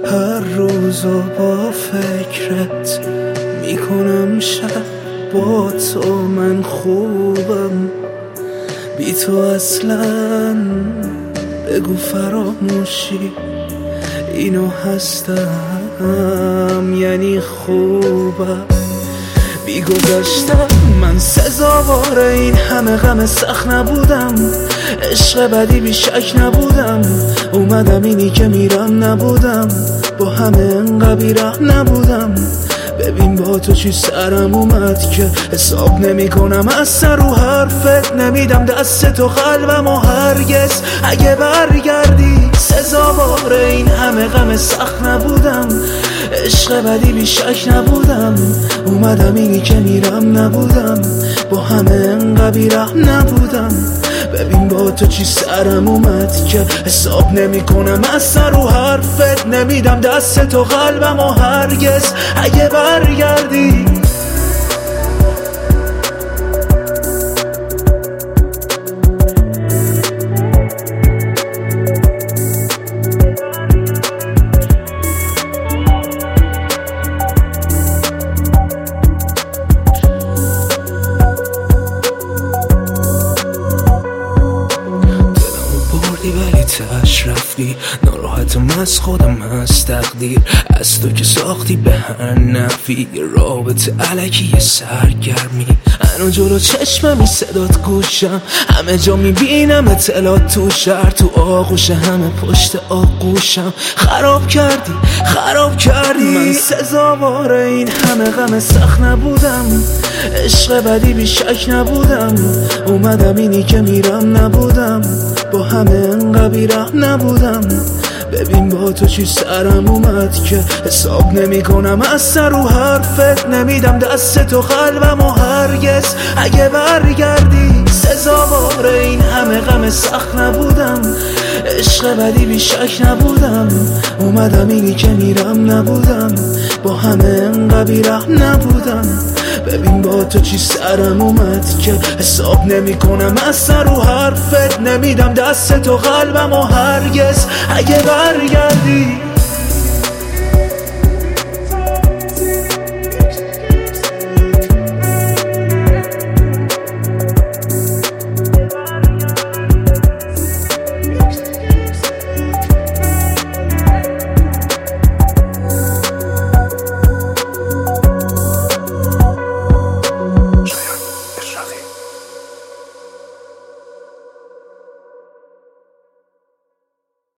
هر روزو با فکرت میکنم شب با تو من خوبم بی تو اصلا بگو فراموشی اینو هستم یعنی خوبم بی گذشتم من سزاوار این همه غم سخت نبودم عشق بدی بی شک نبودم اومدم اینی که میرم نبودم با همه انقدر بی‌رحم نبودم ببین با تو چی سرم اومد که حساب نمی کنم از سر و حرفت نمیدم دست تو قلبم و هرگز اگه برگردی سزاوار این همه غم سخت نبودم عشق بدی بی شک نبودم اومدم اینی که میرم نبودم با همه انقدر بی‌رحم نبودم ببین با تو چی سرم اومد که حساب نمی کنم از سر و حرفت نمیدم دست تو قلبم و هرگز اگه برگردی ولی تاش رفتی ناراحتم از خودم از تقدیر از تو که ساختی به هر نفی رابطه علکی سرگرمی منو جلو چشممی صدات گوشم همه جا میبینم اطلاعات تو شهر تو آغوش همه پشت آغوشم خراب کردی من سزاوار این همه غم سخت نبودم عشق بدی بی شک نبودم اومدم اینی که میرم نبودم با همه انقدر بی‌رحم نبودم ببین با تو چی سرم اومد که حساب نمی کنم از سر و حرفت نمیدم دست تو قلبم و هرگز اگه برگردی سزاوار این همه غم سخت نبودم عشق بدی بی شک نبودم اومدم اینی که میرم نبودم با همه انقدر بی‌رحم نبودم ببین با تو چی سرم اومد که حساب نمی کنم از سر و حرفت نمیدم دست تو قلبم و هرگز اگه برگردی